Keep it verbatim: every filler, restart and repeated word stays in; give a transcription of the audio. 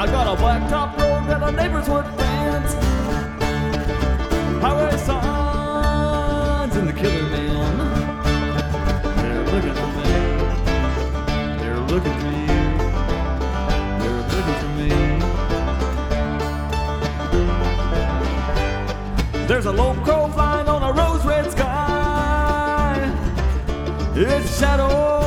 I got a blacktop road that our neighbors would fence. Highway signs and the killer man. They're looking for me. They're looking for you. They're looking for me. There's a low crow flying on a rose red sky. It's shadow